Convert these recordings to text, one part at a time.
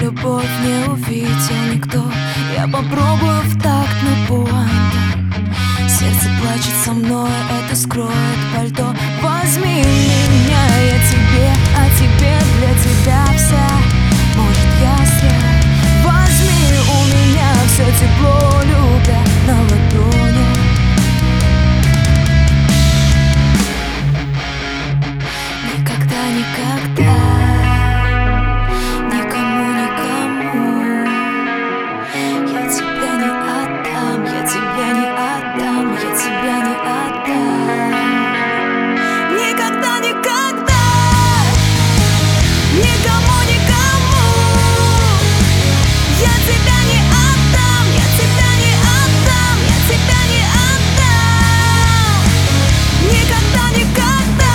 любовь не увидел никто. Я попробую в такт, но пуанта. Сердце плачет со мной, это скроет пальто. Возьми меня, я тебе, а тебе для тебя вся. Может, я зря. Возьми у меня все тепло, любя на ладони. Никогда, никогда никому, никому я тебя не отдам, я тебя не отдам, я тебя не отдам. Никогда, никогда никому, никому я тебя не отдам, я тебя не отдам, я тебя не отдам. Никогда, никогда.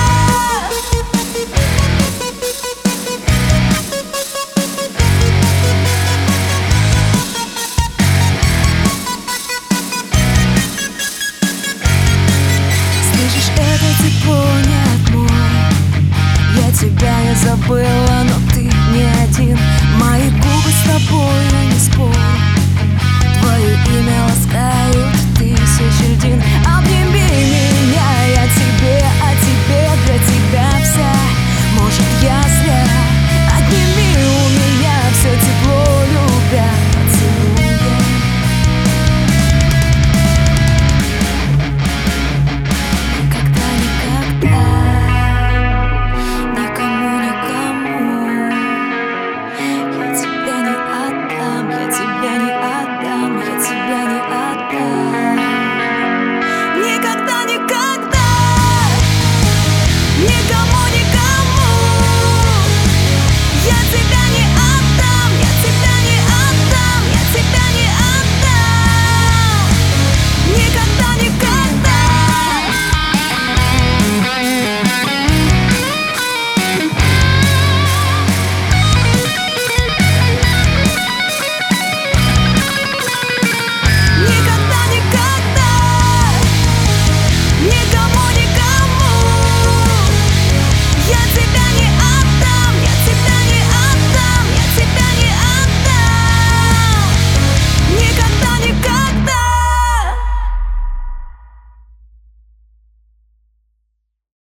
Слышишь, это тепло не от моря. Я тебя не забыла, но ты не один. Мои губы с тобой не спорят. Твое имя ласкают тысячи льдин. Обними меня, я тебе,